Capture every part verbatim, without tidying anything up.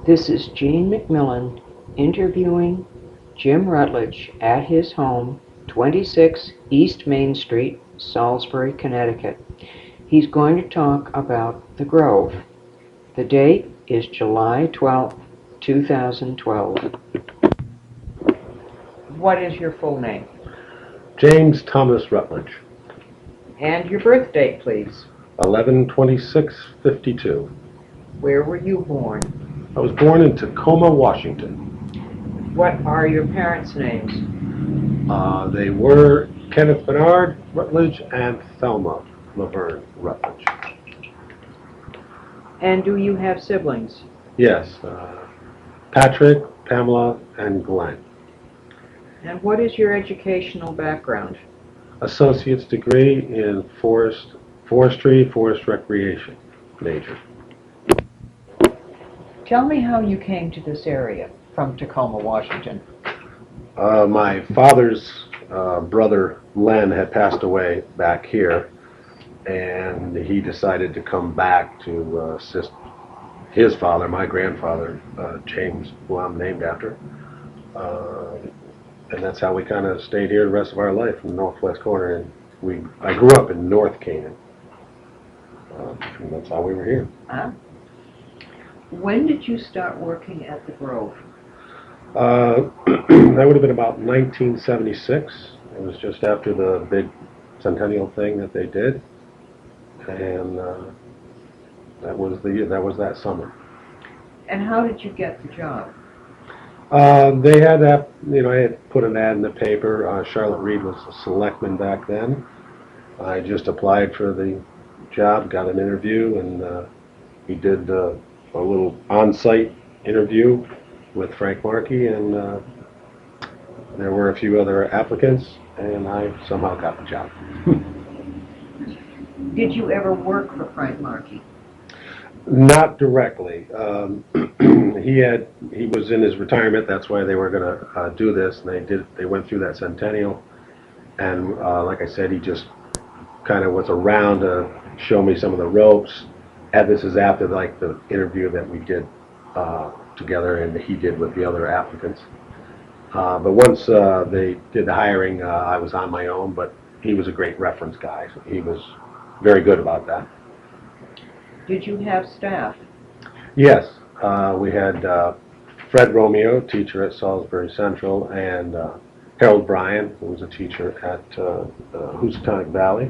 This is Jean McMillan interviewing Jim Rutledge at his home, twenty-six East Main Street, Salisbury, Connecticut. He's going to talk about the Grove. The date is July twelfth, two thousand twelve. What is your full name? James Thomas Rutledge. And your birth date, please. eleven twenty-six fifty-two. Where were you born? I was born in Tacoma, Washington. What are your parents' names? Uh, they were Kenneth Bernard Rutledge and Thelma Laverne Rutledge. And do you have siblings? Yes, uh, Patrick, Pamela, and Glenn. And what is your educational background? Associate's degree in forest, forestry, forest recreation major. Tell me how you came to this area from Tacoma, Washington. Uh, my father's uh, brother, Len, had passed away back here, and he decided to come back to uh, assist his father, my grandfather, uh, James, who I'm named after. Uh, and that's how we kind of stayed here the rest of our life in the northwest corner. And we, I grew up in North Canaan, uh, and that's how we were here. Huh? When did you start working at the Grove? Uh, that would have been about nineteen seventy-six. It was just after the big centennial thing that they did, and uh, that was the that was that summer. And how did you get the job? Uh, they had that, you know, I had put an ad in the paper. Uh, Charlotte Reed was a selectman back then. I just applied for the job, got an interview, and uh, he did uh, a little on-site interview with Frank Markey, and uh, there were a few other applicants, and I somehow got the job. Did you ever work for Frank Markey? Not directly. Um, he had he was in his retirement. That's why they were going to uh, do this, and they did. They went through that centennial, and uh, like I said, he just kind of was around to show me some of the ropes. And this is after like the interview that we did uh, together, and he did with the other applicants. Uh, but once uh, they did the hiring, uh, I was on my own. But he was a great reference guy. So he was very good about that. Did you have staff? Yes, uh, we had uh, Fred Romeo, teacher at Salisbury Central, and uh, Harold Bryan, who was a teacher at uh, uh, Housatonic Valley.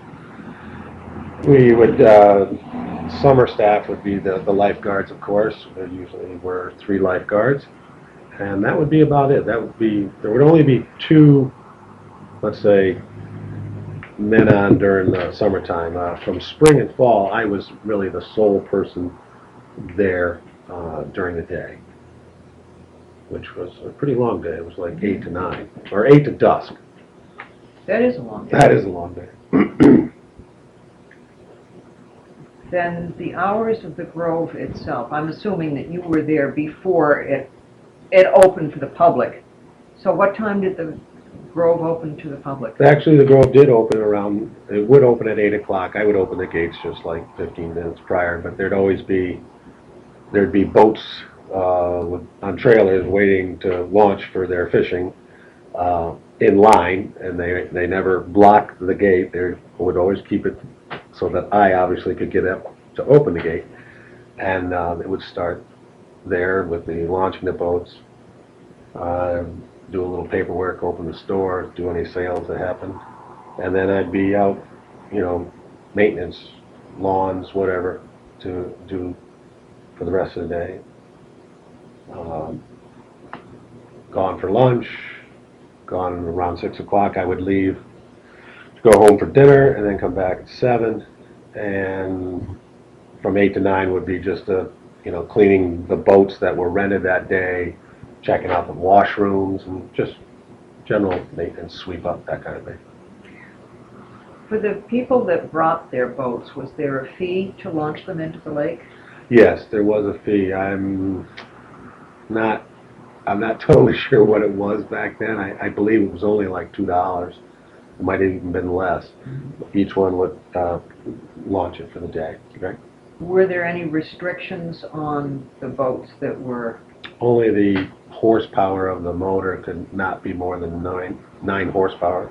We would, uh, summer staff would be the, the lifeguards, of course. There usually were three lifeguards, and that would be about it. That would be, there would only be two, let's say, men on during the summertime. Uh, from spring and fall, I was really the sole person there uh, during the day, which was a pretty long day. It was like eight to nine, or eight to dusk. That is a long day. That is a long day. Then the hours of the Grove itself, I'm assuming that you were there before it it opened for the public. So what time did the Grove open to the public? Actually, the Grove did open around, it would open at eight o'clock. I would open the gates just like fifteen minutes prior, but there'd always be, there'd be boats uh, with, on trailers waiting to launch for their fishing uh, in line, and they, they never blocked the gate. They would always keep it so that I obviously could get up to open the gate, and uh, it would start there with the launching the boats. Uh, do a little paperwork, open the store, do any sales that happened, and then I'd be out, you know, maintenance, lawns, whatever, to do for the rest of the day. Um, gone for lunch, gone around six o'clock. I would leave to go home for dinner, and then come back at seven, and from eight to nine would be just a, you know, cleaning the boats that were rented that day, checking out the washrooms, and just general maintenance, sweep up, that kind of thing. For the people that brought their boats, was there a fee to launch them into the lake? Yes, there was a fee. I'm not, I'm not totally sure what it was back then. I, I believe it was only like two dollars. It might have even been less. Each one would uh, launch it for the day. Right? Were there any restrictions on the boats that were, Only the horsepower of the motor could not be more than nine, nine horsepower.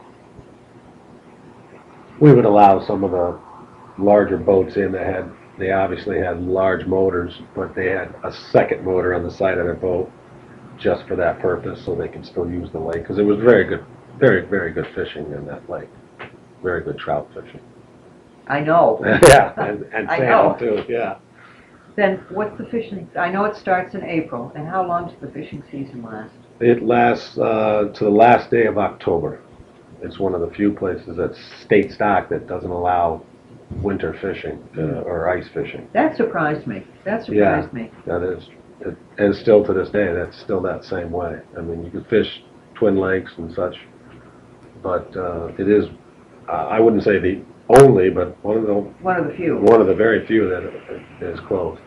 We would allow some of the larger boats in that had, they obviously had large motors, but they had a second motor on the side of their boat just for that purpose, so they could still use the lake, because it was very good, very, very good fishing in that lake. Very good trout fishing. I know. Yeah, and, and I know. salmon too, yeah. Then what's the fishing, I know it starts in April, and how long does the fishing season last? It lasts uh, to the last day of October. It's one of the few places that's state stock that doesn't allow winter fishing uh, or ice fishing. That surprised me. That Yeah. surprised me. That is, it, and still to this day, that's still that same way. I mean, you can fish Twin Lakes and such, but uh, it is, uh, I wouldn't say the only, but one of the One of the few. one of the very few that is closed.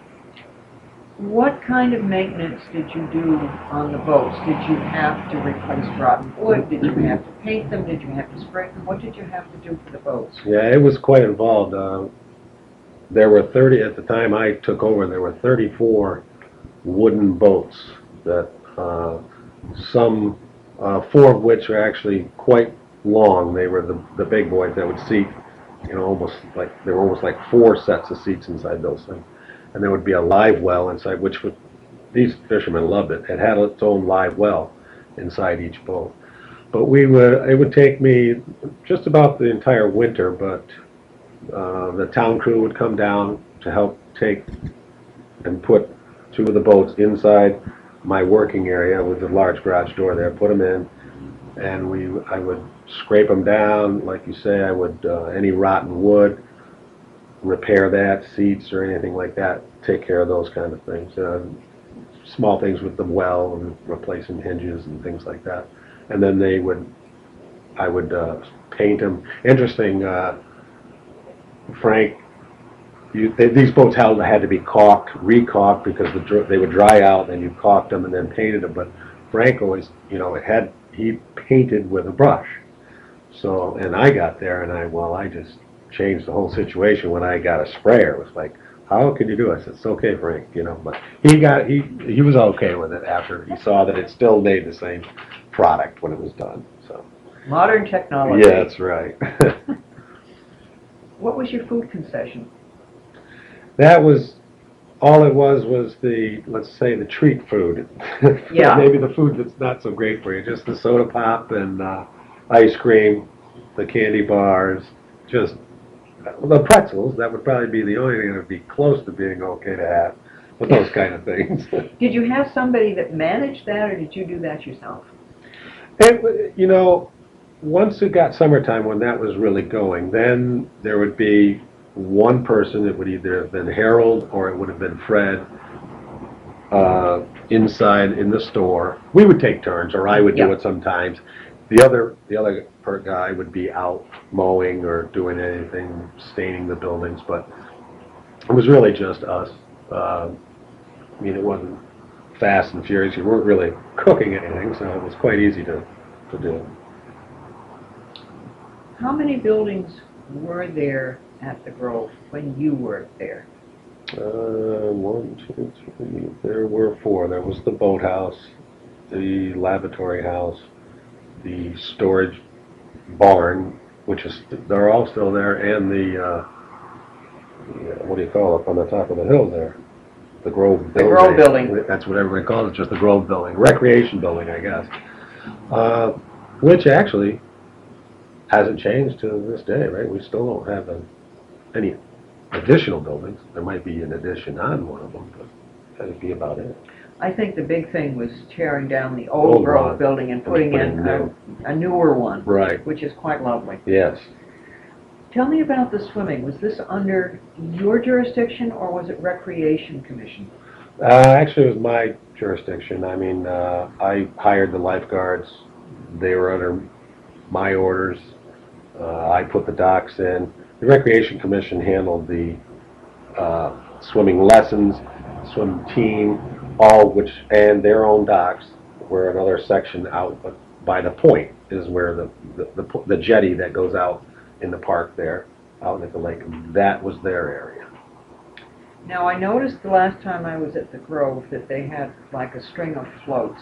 What kind of maintenance did you do on the boats? Did you have to replace rotten wood? Did you have to paint them? Did you have to spray them? What did you have to do for the boats? Yeah, it was quite involved. Uh, there were thirty, at the time I took over, there were thirty-four wooden boats that, uh, some, uh, four of which are actually quite long. They were the, the big boys that would seat, you know, almost like, there were almost like four sets of seats inside those things. And there would be a live well inside, which would, these fishermen loved it. It had its own live well inside each boat. But we would, it would take me just about the entire winter, but uh, the town crew would come down to help take and put two of the boats inside my working area with the large garage door there, put them in, and we, I would scrape them down, like you say, I would, uh, any rotten wood, repair that, seats or anything like that, take care of those kind of things. Uh, small things with the well and replacing hinges and things like that. And then they would, I would uh, paint them. Interesting, uh, Frank, you, they, these boats had, had to be caulked, re-caulked, because the, dr- they would dry out, and you caulked them and then painted them. But Frank always, you know, it had, he painted with a brush. So, and I got there and I, well, I just changed the whole situation when I got a sprayer. It was like, how can you do it? I said, it's okay, Frank, you know. But he got, he, he was okay with it after he saw that it still made the same product when it was done. So. Modern technology. Yeah, that's right. What was your food concession? That was, all it was was the, let's say, the treat food. Yeah. Maybe the food that's not so great for you, just the soda pop and uh, ice cream, the candy bars, just the pretzels. That would probably be the only thing that would be close to being okay to have, but those kind of things. Did you have somebody that managed that, or did you do that yourself? It, you know, once it got summertime, when that was really going, then there would be one person. It would either have been Harold or it would have been Fred uh, inside in the store. We would take turns, or I would do Yeah. it sometimes. The other, the other per guy would be out mowing or doing anything, staining the buildings, but it was really just us. Uh, I mean, it wasn't fast and furious. You weren't really cooking anything, so it was quite easy to, to do. How many buildings were there at the Grove when you were there? Uh, one, two, three, there were four. There was the boathouse, the laboratory house, the storage barn, which is, they're all still there, and the, uh, the, uh, what do you call it, up on the top of the hill there? The Grove Building. The Grove Building. That's what everybody calls it, just the Grove Building. Recreation Building, I guess. Uh, which actually hasn't changed to this day, right? We still don't have a, any additional buildings. There might be an addition on one of them, but that'd be about it. I think the big thing was tearing down the old Old Grove one. building and putting And in putting a, a newer one, Right. which is quite lovely. Yes. Tell me about the swimming. Was this under your jurisdiction, or was it Recreation Commission? Uh, actually, it was my jurisdiction. I mean, uh, I hired the lifeguards. They were under my orders. Uh, I put the docks in. The Recreation Commission handled the uh, swimming lessons, swim team, all which, and their own docks were another section out but by the point is where the, the, the, the jetty that goes out in the park there, out at the lake, that was their area. Now, I noticed the last time I was at the Grove that they had like a string of floats.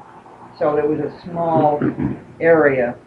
So there was a small area.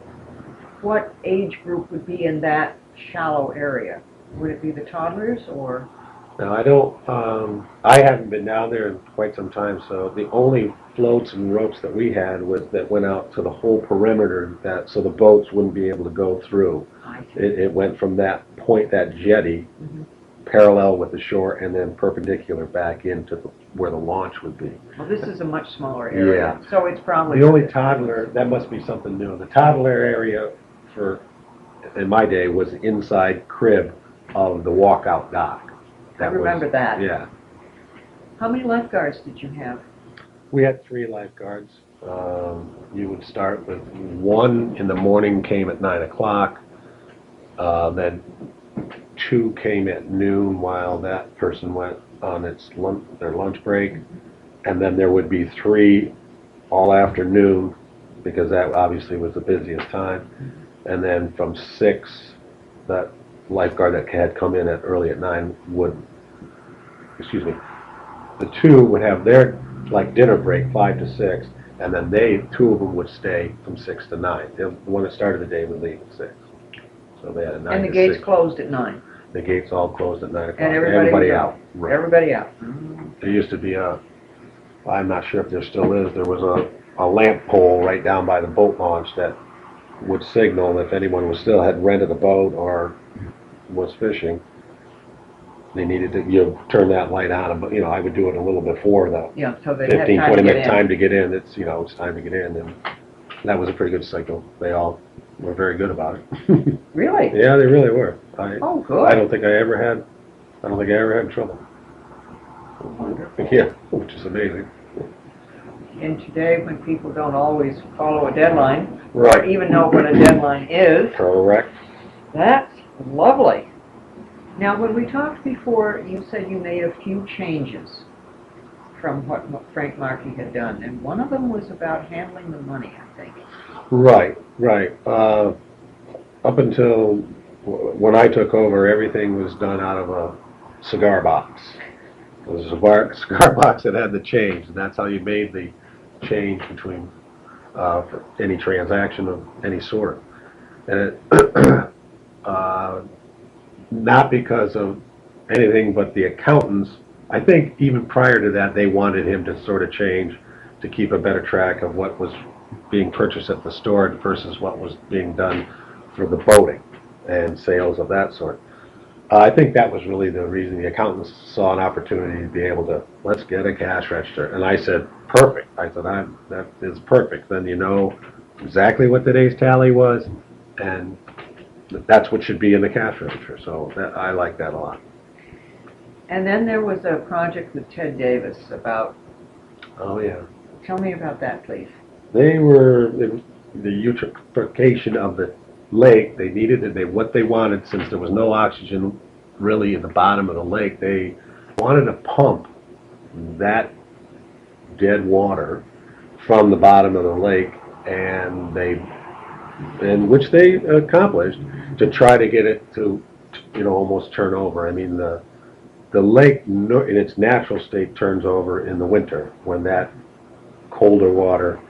What age group would be in that shallow area? Would it be the toddlers or? Now, I don't, um, I haven't been down there in quite some time, so the only floats and ropes that we had was that went out to the whole perimeter, that, so the boats wouldn't be able to go through. I see. It, it went from that point, that jetty, Mhm. parallel with the shore, and then perpendicular back into the, where the launch would be. Well, this is a much smaller area, Yeah. so it's probably. The only toddler, that must be something new. The toddler area for, in my day, was inside crib of the walkout dock. I That was- remember that. Yeah. How many lifeguards did you have? We had three lifeguards. Um, you would start with one in the morning, came at nine o'clock. Uh, then two came at noon while that person went on its lunch, their lunch break. And then there would be three all afternoon, because that obviously was the busiest time. And then from six, that lifeguard that had come in at early at nine would, excuse me, the two would have their, like, dinner break, five to six, and then they, two of them would stay from six to nine. The one that started the day would leave at six. So they had a nine And the to gates six. closed at nine, The gates all closed at nine o'clock. and everybody was out. Right. Everybody out. There used to be a, I'm not sure if there still is, there was a, a lamp pole right down by the boat launch that would signal if anyone was still, had rented a boat or was fishing, they needed to, you know, turn that light on, but, you know, I would do it a little before the Yeah, so they had fifteen, time twenty to get minute in. time to get in. It's, you know, it's time to get in, and that was a pretty good signal. They all were very good about it. Really? Yeah, they really were. I, Oh, good. I don't think I ever had, I don't think I ever had trouble. Wonderful. Yeah, which is amazing. And today, when people don't always follow a deadline, or Right. even know what a deadline is, Correct. that's lovely. Now, when we talked before, you said you made a few changes from what Frank Markey had done, and one of them was about handling the money, I think. Right, right. Uh, up until w- when I took over, everything was done out of a cigar box. It was a cigar, cigar box that had the change, and that's how you made the change between uh, for any transaction of any sort. And it, uh, not because of anything but the accountants. I think even prior to that, they wanted him to sort of change to keep a better track of what was being purchased at the store versus what was being done for the boating and sales of that sort. Uh, I think that was really the reason the accountants saw an opportunity to be able to, let's get a cash register. And I said, perfect. I said, I'm, that is perfect. Then you know exactly what today's tally was, and that's what should be in the cash register. So that, I like that a lot. And then there was a project with Ted Davis about, Oh, yeah. tell me about that, please. They were, the the eutrophication of the lake, they needed it, they, what they wanted, since there was no oxygen really at the bottom of the lake, they wanted to pump that dead water from the bottom of the lake, and they, and which they accomplished, to try to get it to, you know, almost turn over. I mean, the, the lake no- in its natural state turns over in the winter when that colder water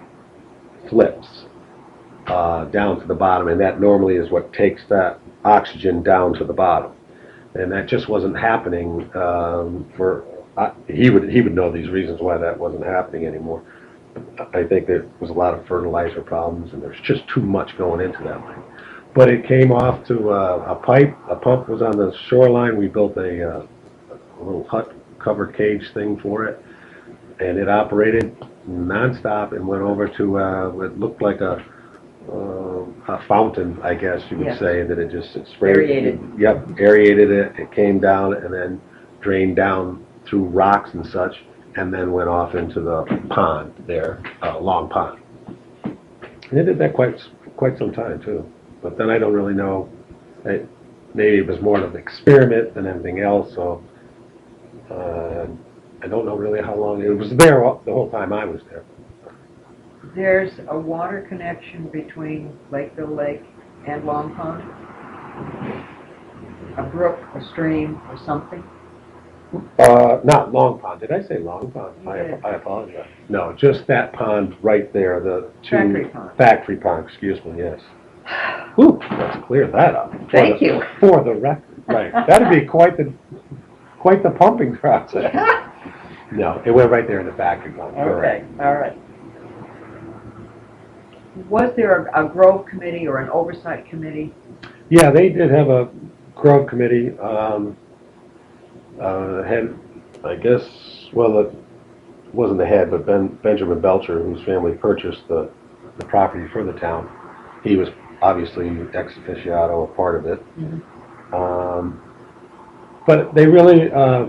flips uh, down to the bottom, and that normally is what takes that oxygen down to the bottom. And that just wasn't happening um, for, uh, he would he would know these reasons why that wasn't happening anymore. I think there was a lot of fertilizer problems, and there's just too much going into that lake. But it came off to uh, a pipe, a pump was on the shoreline. We built a, uh, a little hut cover cage thing for it, and it operated nonstop and went over to uh, what looked like a, uh, a fountain, I guess you would Yes. say, that it just it sprayed. Aerated. Yep, aerated it. It came down and then drained down through rocks and such, and then went off into the pond there, uh, Long Pond. And they did that quite quite some time too. But then I don't really know. It, maybe it was more of an experiment than anything else. So uh, I don't know really how long it was there all, the whole time I was there. There's a water connection between Lakeville Lake and Long Pond? A brook, a stream, or something? Uh, not Long Pond, did I say Long Pond? You I, did. I apologize. No, just that pond right there, the two. Factory pond. Factory pond, excuse me, yes. Whew, let's clear that up. For Thank the- you. For the record, right, that'd be quite the, quite the pumping process. No, it went right there in the factory pond, Okay, correct. all right. Was there a, a Grove committee or an oversight committee? Yeah, they did have a Grove committee, um, uh, had, I guess, well, it wasn't the head, but Ben, Benjamin Belcher, whose family purchased the, the property for the town. He was obviously ex officiato, a part of it. Mhm. Um, but they really, uh,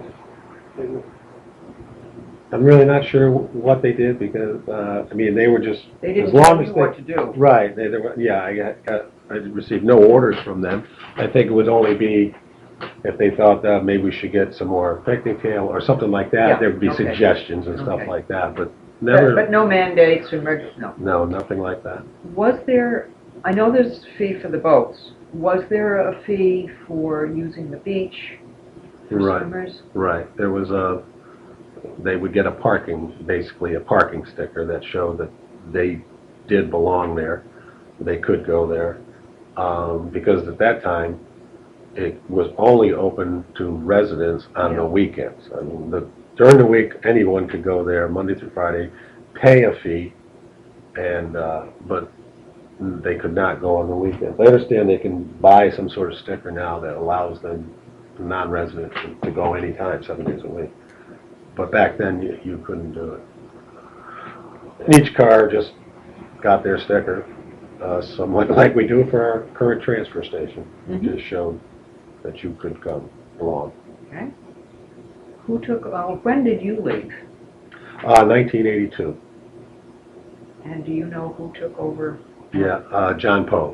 I'm really not sure what they did because, uh, I mean, they were just, They as didn't long tell as you they. what to do. Right, they, they were, yeah, I got, got, I received no orders from them. I think it would only be if they thought that maybe we should get some more picnic tail or something like Yeah, that. There would be okay. suggestions and stuff Okay. like that, but But, never, but no mandates and reg, no. no, nothing like that. Was there, I know there's a fee for the boats. Was there a fee for using the beach for Right. swimmers? Right, there was a, they would get a parking, basically a parking sticker that showed that they did belong there. They could go there, um, because at that time, it was only open to residents on the Yeah. weekends. I mean, the, during the week, anyone could go there, Monday through Friday, pay a fee, and, uh, but they could not go on the weekends. I understand they can buy some sort of sticker now that allows them, non-residents, to- to go anytime, seven days a week. But back then, you, you couldn't do it. Each car just got their sticker, uh, somewhat like we do for our current transfer station. It Mhm. just showed that you could come along. Okay. Who took, uh, when did you leave? Uh, nineteen eighty-two, And do you know who took over? yeah, uh, John Poe.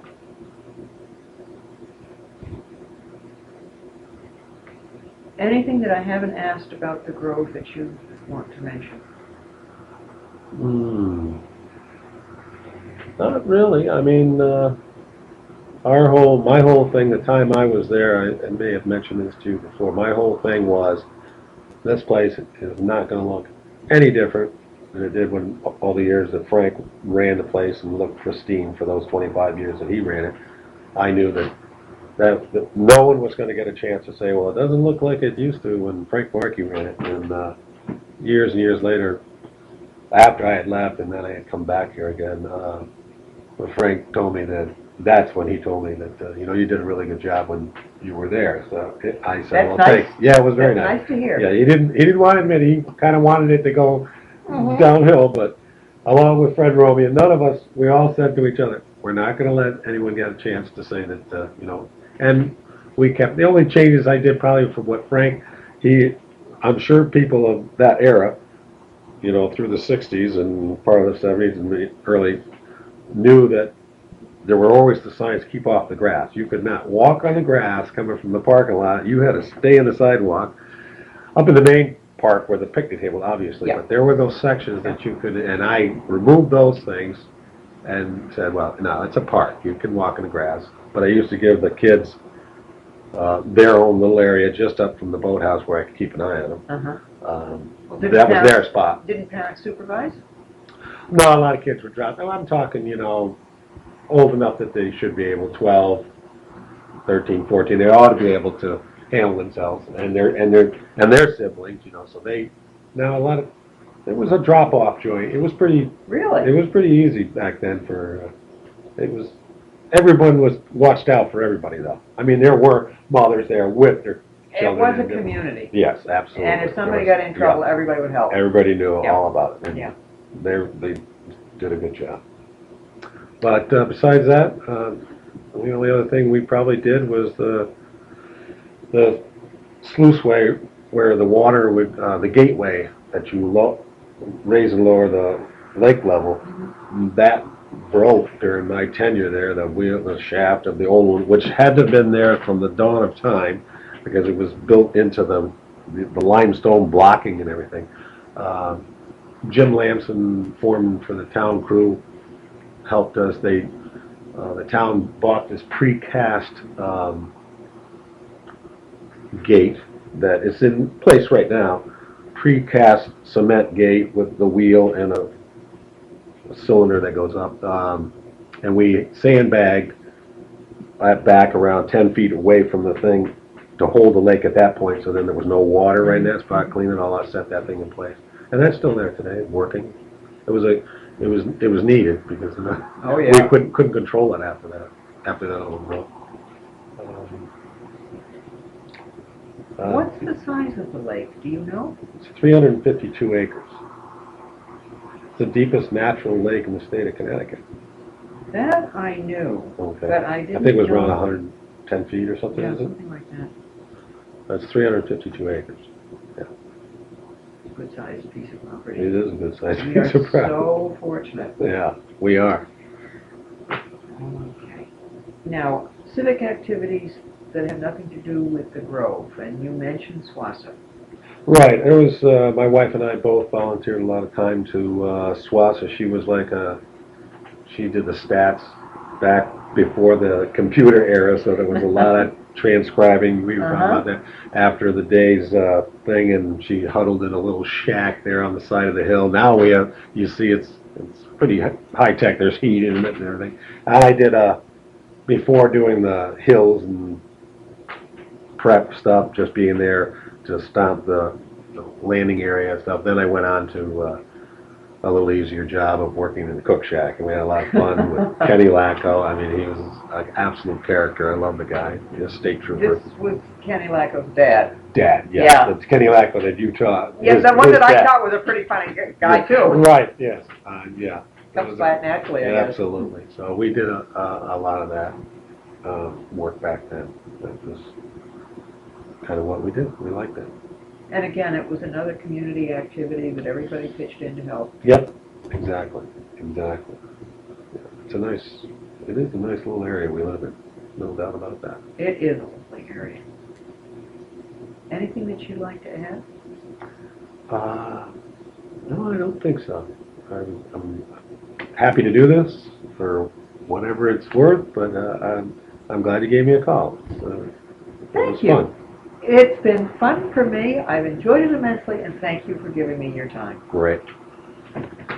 Anything that I haven't asked about the Grove that you want to mention? Hmm. Not really, I mean, uh, our whole, my whole thing, the time I was there, I, I may have mentioned this to you before, my whole thing was, this place is not gonna look any different than it did when, all the years that Frank ran the place and looked pristine for those twenty-five years that he ran it. I knew that, that, that no one was gonna get a chance to say, well, it doesn't look like it used to when Frank Markey ran it, and, uh, years and years later, after I had left and then I had come back here again, uh, when Frank told me that, that's when he told me that, uh, you know, you did a really good job when you were there, so it- I said, That's well, nice. thanks. Yeah, it was very That's nice. nice to hear. Yeah, he didn't, he didn't want to admit, it. He kind of wanted it to go Mhm. downhill, but along with Fred Roby, and none of us, we all said to each other, we're not gonna let anyone get a chance to say that, uh, you know, and we kept, the only changes I did probably from what Frank, he, I'm sure people of that era, you know, through the sixties and part of the seventies and the early, knew that there were always the signs, keep off the grass. You could not walk on the grass coming from the parking lot. You had to stay in the sidewalk. Up in the main park where the picnic table, obviously, Yeah. but there were those sections that you could, and I removed those things and said, well, no, it's a park. You can walk in the grass. But I used to give the kids uh, their own little area just up from the boathouse where I could keep an eye on them. Uh-huh. Um, Well, didn't that was parents- their spot. Didn't parents supervise? No, a lot of kids were dropped. I'm talking, you know, old enough that they should be able, twelve, thirteen, fourteen, they ought to be able to handle themselves and their, and their, and their siblings, you know, so they, now a lot of, it was a drop-off joint. It was pretty, it Really? was pretty easy back then for, uh, it was, everyone was watched out for everybody though. I mean, there were mothers there with their It children. was a and- community. Yes, absolutely. And if somebody There was- got in trouble, yeah. everybody would help. Everybody knew Yeah. all about it. and Yeah. They, they did a good job. But uh, besides that, uh, the only other thing we probably did was the, the sluiceway where the water would, uh, the gateway that you lo- raise and lower the lake level, that broke during my tenure there, the wheel, the shaft of the old one, which had to have been there from the dawn of time because it was built into the, the, the limestone blocking and everything. Uh, Jim Lamson, foreman for the town crew, helped us. They, uh, the town bought this precast um, gate that is in place right now, precast cement gate with the wheel and a cylinder that goes up. Um, and we sandbagged at back around ten feet away from the thing to hold the lake at that point, so then there was no water right in that spot, clean it all out, set that thing in place. And that's still there today, working. It was a, it was, it was needed because uh, Oh, we yeah. couldn't, couldn't control it after that, after that little broke. Um, uh, What's the size of the lake, do you know? It's three hundred fifty-two acres. It's the deepest natural lake in the state of Connecticut. That I knew, Okay. but I I didn't think it was around know- one hundred ten feet or something, Yeah, is it? something like that. That's three hundred fifty-two acres. Good sized piece of property. It is a good size We are piece of property. so fortunate. Yeah, we are. Okay. Now, civic activities that have nothing to do with the Grove, and you mentioned SWASA. Right, it was, uh, my wife and I both volunteered a lot of time to, uh, SWASA. She was like a, she did the stats back before the computer era, so there was a lot of transcribing. We were talking Uh-huh. about that after the day's, uh, thing, and she huddled in a little shack there on the side of the hill. Now we have, you see, it's, it's pretty high tech. There's heat in it and everything. I did, uh, before doing the hills and prep stuff, just being there to stomp the, the landing area and stuff. Then I went on to uh, a little easier job of working in the cook shack, and we had a lot of fun with Kenny Lacko. I mean, he was an absolute character. I love the guy. He's a state trooper. This was Kenny Lacko's dad. Dad, yeah. Yeah. It's Kenny Lacko that you taught. Yeah, his- the one his that I dad. thought was a pretty funny g- guy too. Right, yes, uh, yeah. That Comes was by a- it naturally, I Yeah, guess. absolutely. So we did a, a, a lot of that uh, work back then. That was kind of what we did. We liked it. And again, it was another community activity that everybody pitched in to help. Yep, exactly, exactly. Yeah, it's a nice, it is a nice little area we live in, no doubt about that. It is a lovely area. Anything that you'd like to add? Uh, no, I don't think so. I'm, I'm happy to do this for whatever it's worth, but uh, I'm, I'm glad you gave me a call. So, it Thank was you. fun. It's been fun for me. I've enjoyed it immensely, and thank you for giving me your time. Great.